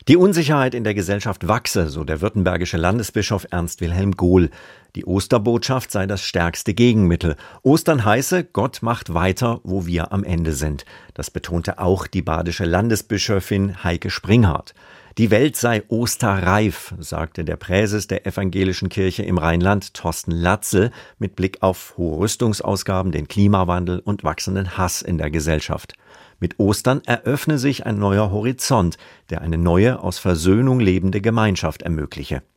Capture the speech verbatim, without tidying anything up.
Die Unsicherheit in der Gesellschaft wachse, so der württembergische Landesbischof Ernst Wilhelm Gohl. Die Osterbotschaft sei das stärkste Gegenmittel. Ostern heiße, Gott macht weiter, wo wir am Ende sind. Das betonte auch die badische Landesbischöfin Heike Springhardt. Die Welt sei osterreif, sagte der Präses der evangelischen Kirche im Rheinland, Thorsten Latzel, mit Blick auf hohe Rüstungsausgaben, den Klimawandel und wachsenden Hass in der Gesellschaft. Mit Ostern eröffne sich ein neuer Horizont, der eine neue, aus Versöhnung lebende Gemeinschaft ermögliche.